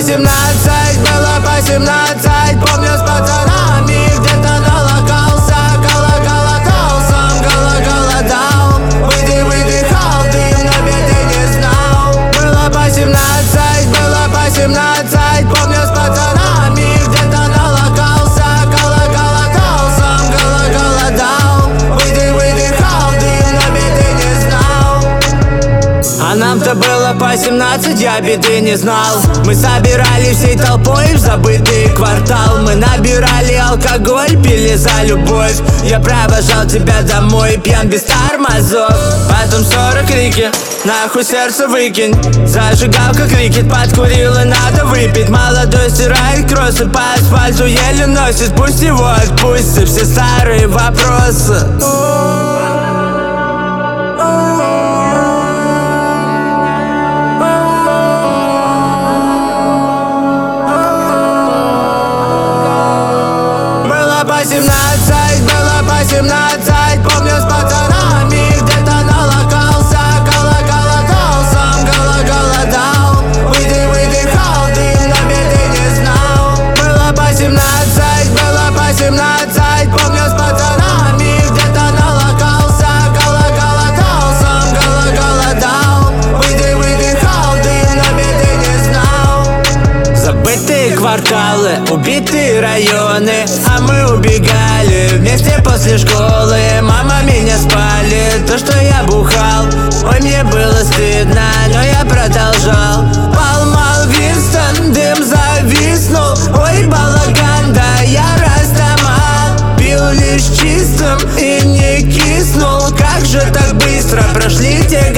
18, было по 17. Помню, с пацанами где-то налокался, колоколотал, голодал. Выдыхал дым, но беды не знал. Было по 17, было по 17. Помню, с пацанами где-то налокался, колоколотал, голодал. Выдыхал дым, но беды не знал. А нам-то было по 17, я беды не знал. Мы собирались всей толпой в забытый квартал. Мы набирали алкоголь, пили за любовь. Я провожал тебя домой, пьян без тормозов. Потом 40 крики, нахуй сердце выкинь. Зажигалка крикет, подкурил и надо выпить. Молодой стирает кроссы, по асфальту еле носит. Пусть его отпустят все старые вопросы. По 17, было по 17. Помню, с пацанами где-то налокался, колоколотал, голодал. Выдыхал дым, но беды не знал. Было по 17, было по 17. Помню, с пацанами где-то налокался, колоколотал, голодал. Выдыхал дым, но беды не знал. Забытые кварталы, убитые районы, а мы убегали вместе после школы. Мама меня спалит, то, что я бухал. Ой, мне было стыдно, но я продолжал. Поймал Винстон, дым зависнул. Ой, балаган, да я растамал. Пил лишь чистым и не киснул. Как же так быстро прошли те